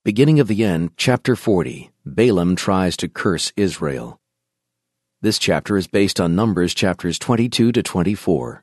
Beginning of the End, Chapter 40, Balaam tries to curse Israel. This chapter is based on Numbers chapters 22 to 24.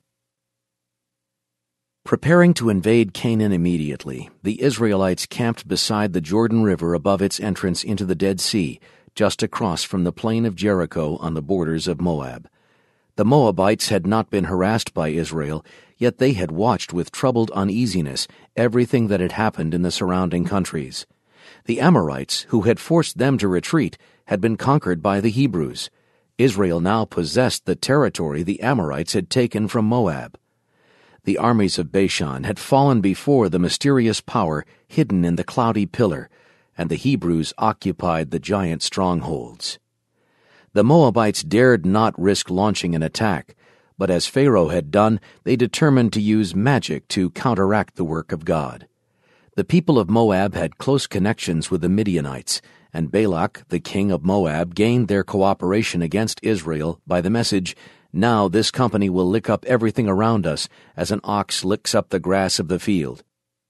Preparing to invade Canaan immediately, the Israelites camped beside the Jordan River above its entrance into the Dead Sea, just across from the plain of Jericho on the borders of Moab. The Moabites had not been harassed by Israel, yet they had watched with troubled uneasiness everything that had happened in the surrounding countries. The Amorites, who had forced them to retreat, had been conquered by the Hebrews. Israel now possessed the territory the Amorites had taken from Moab. The armies of Bashan had fallen before the mysterious power hidden in the cloudy pillar, and the Hebrews occupied the giant strongholds. The Moabites dared not risk launching an attack, but as Pharaoh had done, they determined to use magic to counteract the work of God. The people of Moab had close connections with the Midianites, and Balak, the king of Moab, gained their cooperation against Israel by the message, "Now this company will lick up everything around us, as an ox licks up the grass of the field."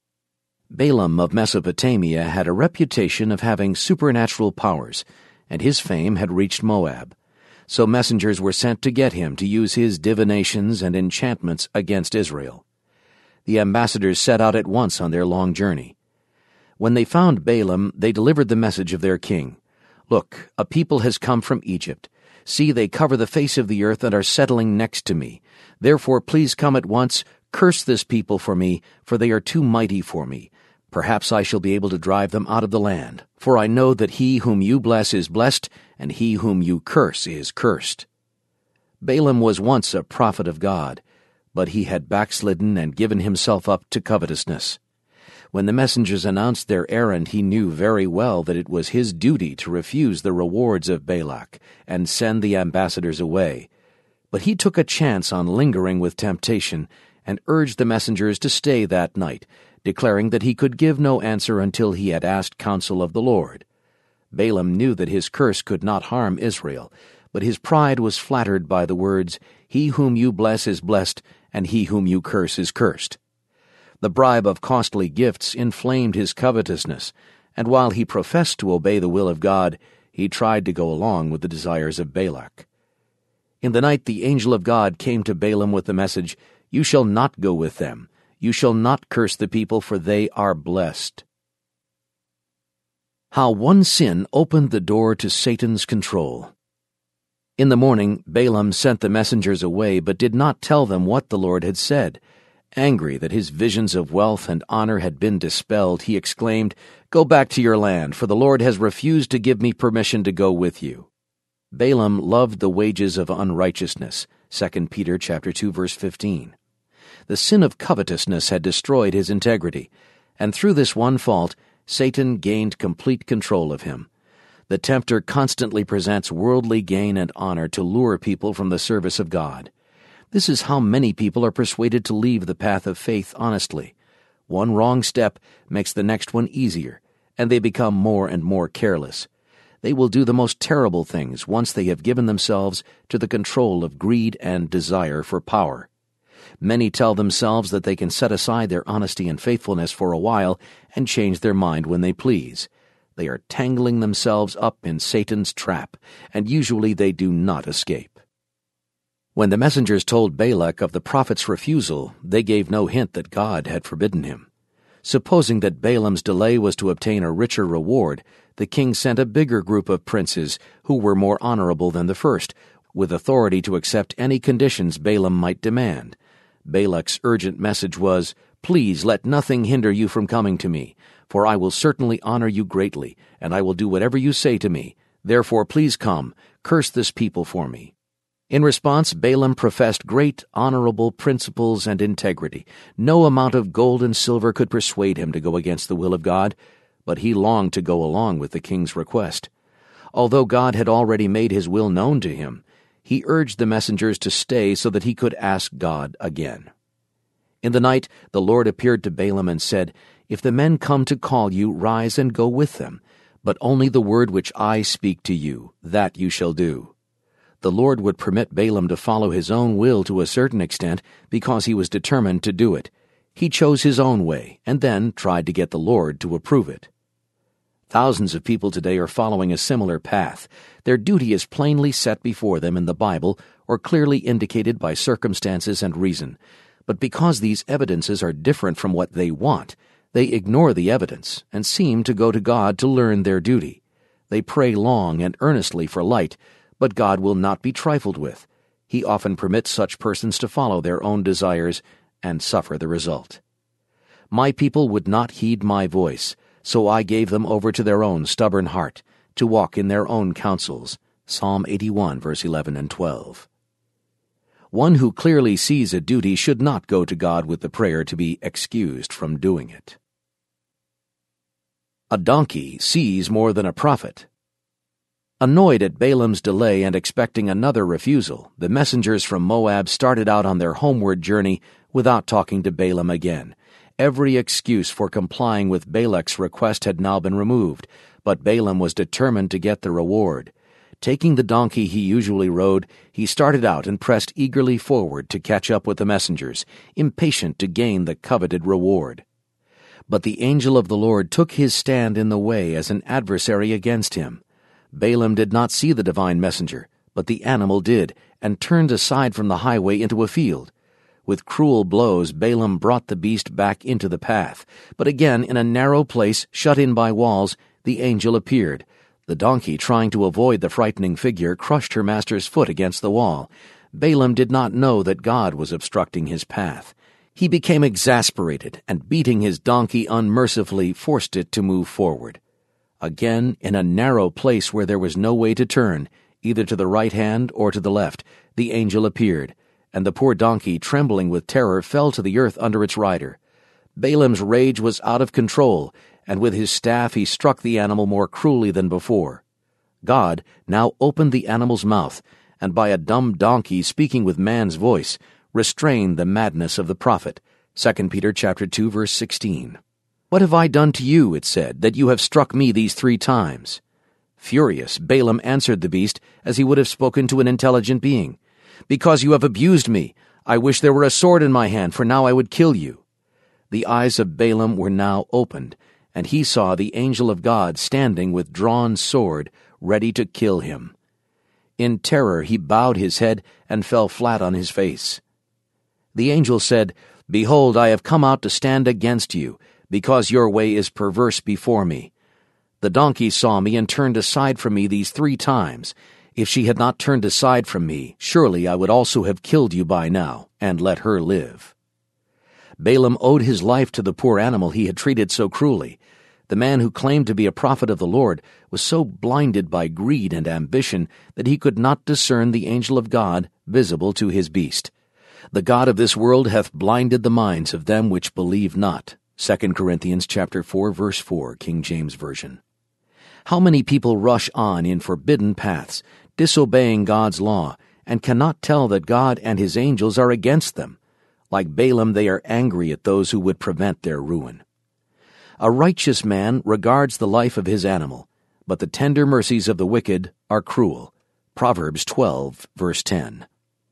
Balaam of Mesopotamia had a reputation of having supernatural powers, and his fame had reached Moab. So messengers were sent to get him to use his divinations and enchantments against Israel. The ambassadors set out at once on their long journey. When they found Balaam, they delivered the message of their king. "Look, a people has come from Egypt. See, they cover the face of the earth and are settling next to me. Therefore please come at once, curse this people for me, for they are too mighty for me. Perhaps I shall be able to drive them out of the land, for I know that he whom you bless is blessed, and he whom you curse is cursed." Balaam was once a prophet of God, but he had backslidden and given himself up to covetousness. When the messengers announced their errand, he knew very well that it was his duty to refuse the rewards of Balak and send the ambassadors away. But he took a chance on lingering with temptation and urged the messengers to stay that night, declaring that he could give no answer until he had asked counsel of the Lord. Balaam knew that his curse could not harm Israel, but his pride was flattered by the words, "He whom you bless is blessed, and he whom you curse is cursed." The bribe of costly gifts inflamed his covetousness, and while he professed to obey the will of God, he tried to go along with the desires of Balak. In the night the angel of God came to Balaam with the message, "You shall not go with them. You shall not curse the people, for they are blessed." How one sin opened the door to Satan's control. In the morning, Balaam sent the messengers away, but did not tell them what the Lord had said. Angry that his visions of wealth and honor had been dispelled, he exclaimed, "Go back to your land, for the Lord has refused to give me permission to go with you." Balaam loved the wages of unrighteousness, 2 Peter chapter 2, verse 15. The sin of covetousness had destroyed his integrity, and through this one fault, Satan gained complete control of him. The tempter constantly presents worldly gain and honor to lure people from the service of God. This is how many people are persuaded to leave the path of faith honestly. One wrong step makes the next one easier, and they become more and more careless. They will do the most terrible things once they have given themselves to the control of greed and desire for power. Many tell themselves that they can set aside their honesty and faithfulness for a while and change their mind when they please. They are tangling themselves up in Satan's trap, and usually they do not escape. When the messengers told Balak of the prophet's refusal, they gave no hint that God had forbidden him. Supposing that Balaam's delay was to obtain a richer reward, the king sent a bigger group of princes who were more honorable than the first, with authority to accept any conditions Balaam might demand. Balak's urgent message was, "Please let nothing hinder you from coming to me, for I will certainly honor you greatly, and I will do whatever you say to me. Therefore please come, curse this people for me." In response, Balaam professed great honorable principles and integrity. No amount of gold and silver could persuade him to go against the will of God, but he longed to go along with the king's request. Although God had already made his will known to him, he urged the messengers to stay so that he could ask God again. In the night, the Lord appeared to Balaam and said, "If the men come to call you, rise and go with them, but only the word which I speak to you, that you shall do." The Lord would permit Balaam to follow his own will to a certain extent because he was determined to do it. He chose his own way and then tried to get the Lord to approve it. Thousands of people today are following a similar path. Their duty is plainly set before them in the Bible or clearly indicated by circumstances and reason. But because these evidences are different from what they want, they ignore the evidence and seem to go to God to learn their duty. They pray long and earnestly for light, but God will not be trifled with. He often permits such persons to follow their own desires and suffer the result. My people would not heed my voice, so I gave them over to their own stubborn heart, to walk in their own counsels. Psalm 81, verse 11 and 12. One who clearly sees a duty should not go to God with the prayer to be excused from doing it. A donkey sees more than a prophet. Annoyed at Balaam's delay and expecting another refusal, the messengers from Moab started out on their homeward journey without talking to Balaam again. Every excuse for complying with Balak's request had now been removed, but Balaam was determined to get the reward. Taking the donkey he usually rode, he started out and pressed eagerly forward to catch up with the messengers, impatient to gain the coveted reward. But the angel of the Lord took his stand in the way as an adversary against him. Balaam did not see the divine messenger, but the animal did, and turned aside from the highway into a field. With cruel blows, Balaam brought the beast back into the path. But again, in a narrow place, shut in by walls, the angel appeared. The donkey, trying to avoid the frightening figure, crushed her master's foot against the wall. Balaam did not know that God was obstructing his path. He became exasperated, and beating his donkey unmercifully, forced it to move forward. Again, in a narrow place where there was no way to turn, either to the right hand or to the left, the angel appeared, and the poor donkey, trembling with terror, fell to the earth under its rider. Balaam's rage was out of control, and with his staff he struck the animal more cruelly than before. God now opened the animal's mouth, and by a dumb donkey speaking with man's voice, restrained the madness of the prophet. 2 Peter chapter 2, verse 16. "What have I done to you," it said, "that you have struck me these 3 times? Furious, Balaam answered the beast as he would have spoken to an intelligent being. "Because you have abused me, I wish there were a sword in my hand, for now I would kill you." The eyes of Balaam were now opened, and he saw the angel of God standing with drawn sword, ready to kill him. In terror he bowed his head and fell flat on his face. The angel said, "Behold, I have come out to stand against you, because your way is perverse before me. The donkey saw me and turned aside from me these 3 times. If she had not turned aside from me, surely I would also have killed you by now, and let her live." Balaam owed his life to the poor animal he had treated so cruelly. The man who claimed to be a prophet of the Lord was so blinded by greed and ambition that he could not discern the angel of God visible to his beast. "The God of this world hath blinded the minds of them which believe not." 2 Corinthians chapter 4, verse 4, King James Version. How many people rush on in forbidden paths, disobeying God's law, and cannot tell that God and his angels are against them. Like Balaam, they are angry at those who would prevent their ruin. A righteous man regards the life of his animal, but the tender mercies of the wicked are cruel. Proverbs 12, verse 10.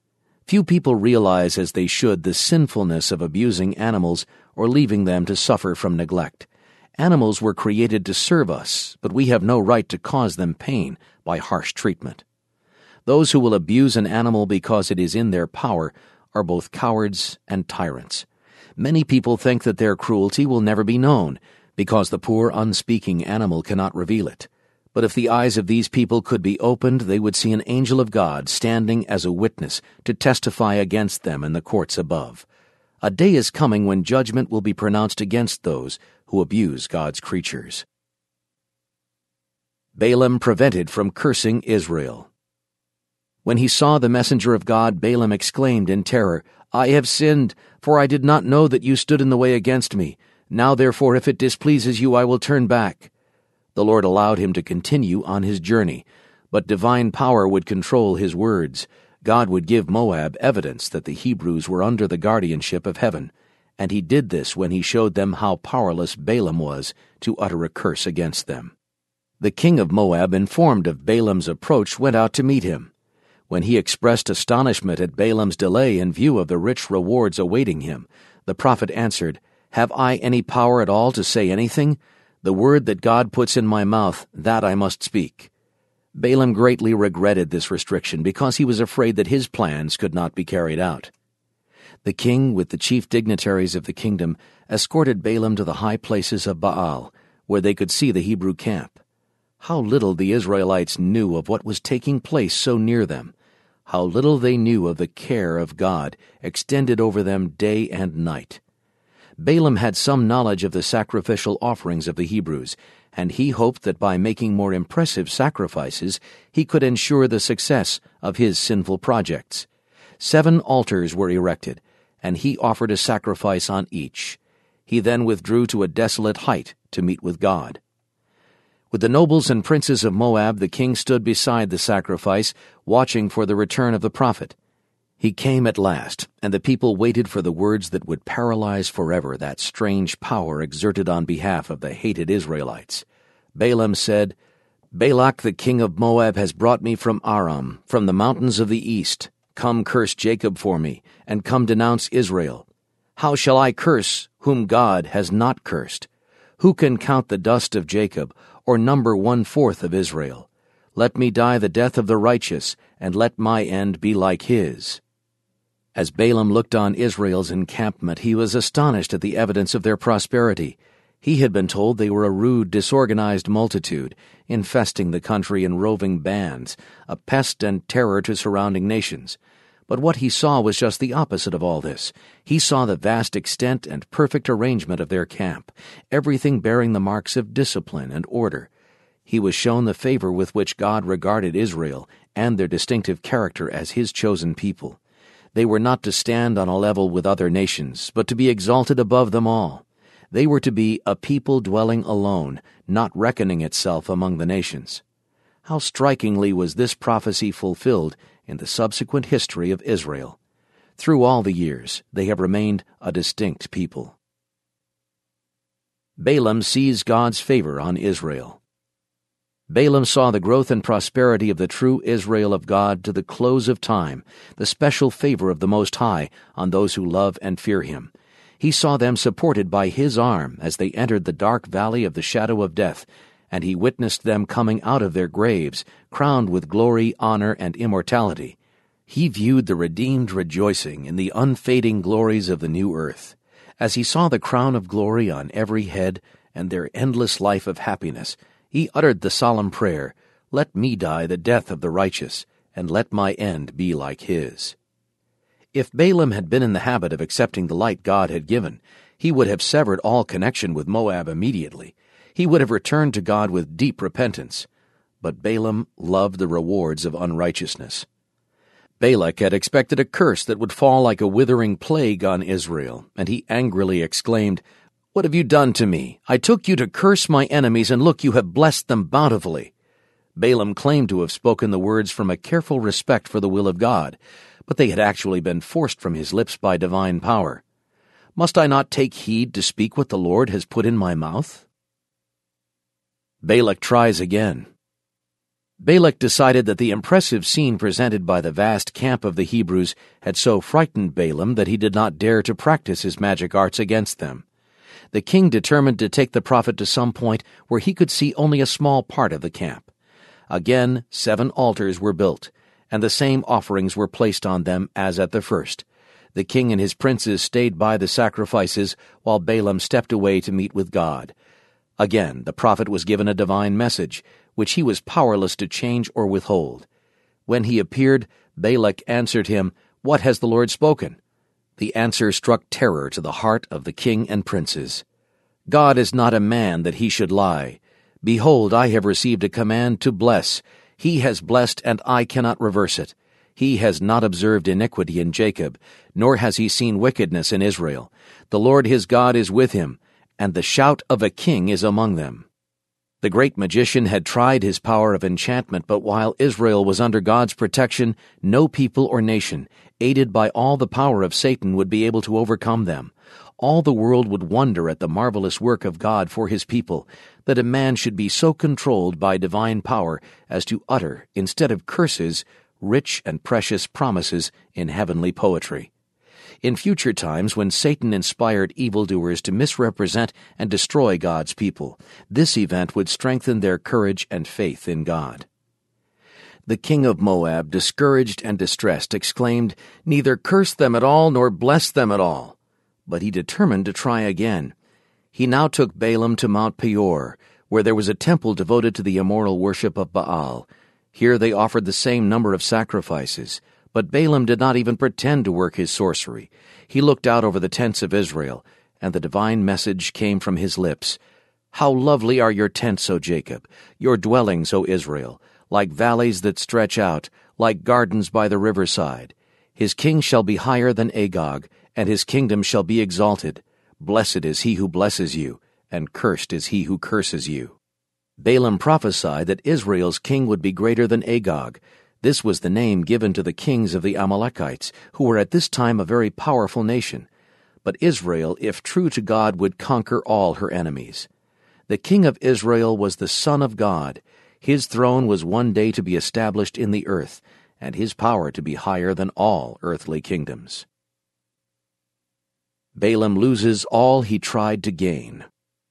Few people realize as they should the sinfulness of abusing animals or leaving them to suffer from neglect. Animals were created to serve us, but we have no right to cause them pain by harsh treatment. Those who will abuse an animal because it is in their power are both cowards and tyrants. Many people think that their cruelty will never be known, because the poor unspeaking animal cannot reveal it. But if the eyes of these people could be opened, they would see an angel of God standing as a witness to testify against them in the courts above. A day is coming when judgment will be pronounced against those who abuse God's creatures. Balaam prevented from cursing Israel. When he saw the messenger of God, Balaam exclaimed in terror, "I have sinned, for I did not know that you stood in the way against me. Now therefore, if it displeases you, I will turn back." The Lord allowed him to continue on his journey, but divine power would control his words. God would give Moab evidence that the Hebrews were under the guardianship of heaven, and he did this when he showed them how powerless Balaam was to utter a curse against them. The king of Moab, informed of Balaam's approach, went out to meet him. When he expressed astonishment at Balaam's delay in view of the rich rewards awaiting him, the prophet answered, "Have I any power at all to say anything? The word that God puts in my mouth, that I must speak." Balaam greatly regretted this restriction because he was afraid that his plans could not be carried out. The king, with the chief dignitaries of the kingdom, escorted Balaam to the high places of Baal, where they could see the Hebrew camp. How little the Israelites knew of what was taking place so near them! How little they knew of the care of God extended over them day and night! Balaam had some knowledge of the sacrificial offerings of the Hebrews, and he hoped that by making more impressive sacrifices he could ensure the success of his sinful projects. 7 altars were erected, and he offered a sacrifice on each. He then withdrew to a desolate height to meet with God. With the nobles and princes of Moab, the king stood beside the sacrifice, watching for the return of the prophet. He came at last, and the people waited for the words that would paralyze forever that strange power exerted on behalf of the hated Israelites. Balaam said, "Balak the king of Moab has brought me from Aram, from the mountains of the east. Come curse Jacob for me, and come denounce Israel. How shall I curse whom God has not cursed? Who can count the dust of Jacob, or number 1/4 of Israel? Let me die the death of the righteous, and let my end be like his." As Balaam looked on Israel's encampment, he was astonished at the evidence of their prosperity. He had been told they were a rude, disorganized multitude, infesting the country in roving bands, a pest and terror to surrounding nations. But what he saw was just the opposite of all this. He saw the vast extent and perfect arrangement of their camp, everything bearing the marks of discipline and order. He was shown the favor with which God regarded Israel and their distinctive character as his chosen people. They were not to stand on a level with other nations, but to be exalted above them all. They were to be a people dwelling alone, not reckoning itself among the nations. How strikingly was this prophecy fulfilled in the subsequent history of Israel. Through all the years, they have remained a distinct people. Balaam sees God's favor on Israel. Balaam saw the growth and prosperity of the true Israel of God to the close of time, the special favor of the Most High on those who love and fear him. He saw them supported by his arm as they entered the dark valley of the shadow of death, and he witnessed them coming out of their graves, crowned with glory, honor, and immortality. He viewed the redeemed rejoicing in the unfading glories of the new earth. As he saw the crown of glory on every head and their endless life of happiness, he uttered the solemn prayer, "Let me die the death of the righteous, and let my end be like his." If Balaam had been in the habit of accepting the light God had given, he would have severed all connection with Moab immediately. He would have returned to God with deep repentance. But Balaam loved the rewards of unrighteousness. Balak had expected a curse that would fall like a withering plague on Israel, and he angrily exclaimed, "What have you done to me? I took you to curse my enemies, and look, you have blessed them bountifully." Balaam claimed to have spoken the words from a careful respect for the will of God, but they had actually been forced from his lips by divine power. "Must I not take heed to speak what the Lord has put in my mouth?" Balak tries again. Balak decided that the impressive scene presented by the vast camp of the Hebrews had so frightened Balaam that he did not dare to practice his magic arts against them. The king determined to take the prophet to some point where he could see only a small part of the camp. Again 7 altars were built, and the same offerings were placed on them as at the first. The king and his princes stayed by the sacrifices, while Balaam stepped away to meet with God. Again, the prophet was given a divine message, which he was powerless to change or withhold. When he appeared, Balak answered him, "What has the Lord spoken?" The answer struck terror to the heart of the king and princes. "God is not a man that he should lie. Behold, I have received a command to bless. He has blessed, and I cannot reverse it. He has not observed iniquity in Jacob, nor has he seen wickedness in Israel. The Lord his God is with him, and the shout of a king is among them." The great magician had tried his power of enchantment, but while Israel was under God's protection, no people or nation, aided by all the power of Satan, would be able to overcome them. All the world would wonder at the marvelous work of God for his people, that a man should be so controlled by divine power as to utter, instead of curses, rich and precious promises in heavenly poetry. in future times when Satan inspired evildoers to misrepresent and destroy God's people. This event would strengthen their courage and faith in God. The king of Moab, discouraged and distressed, exclaimed, "Neither curse them at all nor bless them at all." But he determined to try again. He now took Balaam to Mount Peor, where there was a temple devoted to the immoral worship of Baal. Here they offered the same number of sacrifices, but Balaam did not even pretend to work his sorcery. He looked out over the tents of Israel, and the divine message came from his lips. "How lovely are your tents, O Jacob, your dwellings, O Israel, like valleys that stretch out, like gardens by the riverside. His king shall be higher than Agag, and his kingdom shall be exalted. Blessed is he who blesses you, and cursed is he who curses you." Balaam prophesied that Israel's king would be greater than Agag. This was the name given to the kings of the Amalekites, who were at this time a very powerful nation. But Israel, if true to God, would conquer all her enemies. The king of Israel was the Son of God. His throne was one day to be established in the earth, and his power to be higher than all earthly kingdoms. Balaam loses all he tried to gain.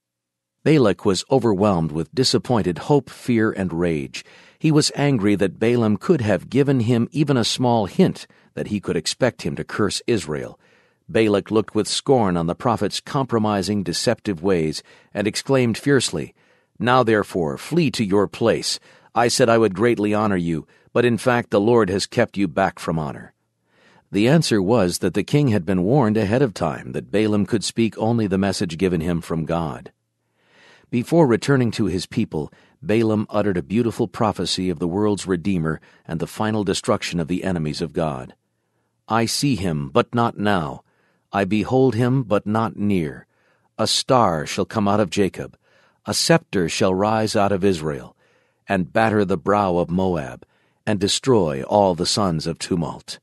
Balak was overwhelmed with disappointed hope, fear, and rage. He was angry that Balaam could have given him even a small hint that he could expect him to curse Israel. Balak looked with scorn on the prophet's compromising, deceptive ways and exclaimed fiercely, "Now therefore, flee to your place. I said I would greatly honor you, but in fact the Lord has kept you back from honor." The answer was that the king had been warned ahead of time that Balaam could speak only the message given him from God. Before returning to his people, Balaam uttered a beautiful prophecy of the world's Redeemer and the final destruction of the enemies of God. "I see him, but not now. I behold him, but not near. A star shall come out of Jacob. A scepter shall rise out of Israel, and batter the brow of Moab, and destroy all the sons of tumult."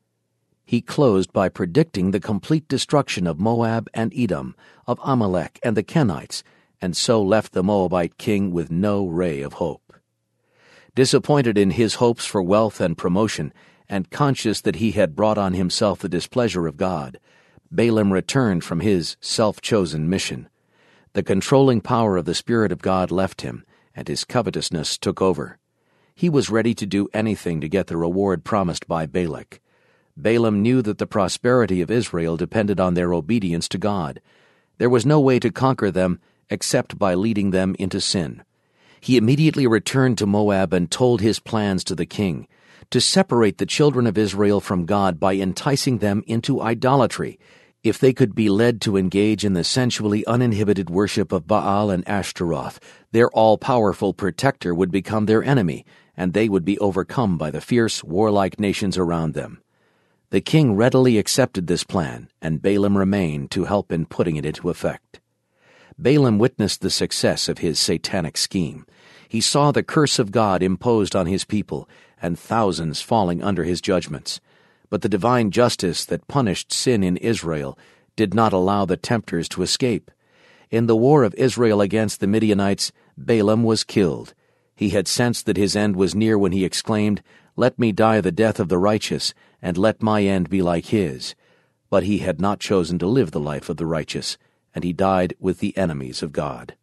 He closed by predicting the complete destruction of Moab and Edom, of Amalek and the Kenites, and so left the Moabite king with no ray of hope. Disappointed in his hopes for wealth and promotion, and conscious that he had brought on himself the displeasure of God, Balaam returned from his self-chosen mission. The controlling power of the Spirit of God left him, and his covetousness took over. He was ready to do anything to get the reward promised by Balak. Balaam knew that the prosperity of Israel depended on their obedience to God. There was no way to conquer them except by leading them into sin. He immediately returned to Moab and told his plans to the king, to separate the children of Israel from God by enticing them into idolatry. If they could be led to engage in the sensually uninhibited worship of Baal and Ashtaroth, their all-powerful protector would become their enemy, and they would be overcome by the fierce, warlike nations around them. The king readily accepted this plan, and Balaam remained to help in putting it into effect. Balaam witnessed the success of his satanic scheme. He saw the curse of God imposed on his people, and thousands falling under his judgments. But the divine justice that punished sin in Israel did not allow the tempters to escape. In the war of Israel against the Midianites, Balaam was killed. He had sensed that his end was near when he exclaimed, "Let me die the death of the righteous, and let my end be like his." But he had not chosen to live the life of the righteous, and he died with the enemies of God.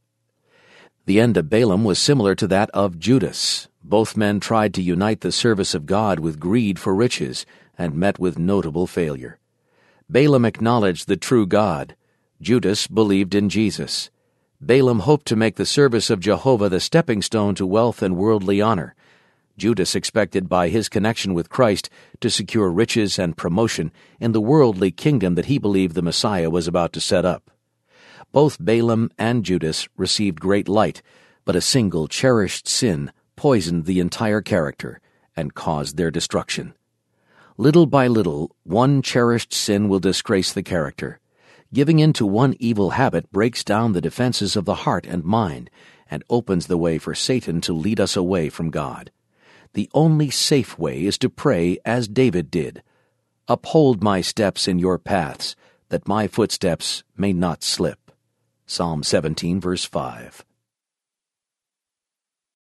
The end of Balaam was similar to that of Judas. Both men tried to unite the service of God with greed for riches, and met with notable failure. Balaam acknowledged the true God. Judas believed in Jesus. Balaam hoped to make the service of Jehovah the stepping stone to wealth and worldly honor. Judas expected by his connection with Christ to secure riches and promotion in the worldly kingdom that he believed the Messiah was about to set up. Both Balaam and Judas received great light, but a single cherished sin poisoned the entire character and caused their destruction. Little by little, one cherished sin will disgrace the character. Giving in to one evil habit breaks down the defenses of the heart and mind and opens the way for Satan to lead us away from God. The only safe way is to pray as David did. "Uphold my steps in your paths, that my footsteps may not slip." Psalm 17, verse 5.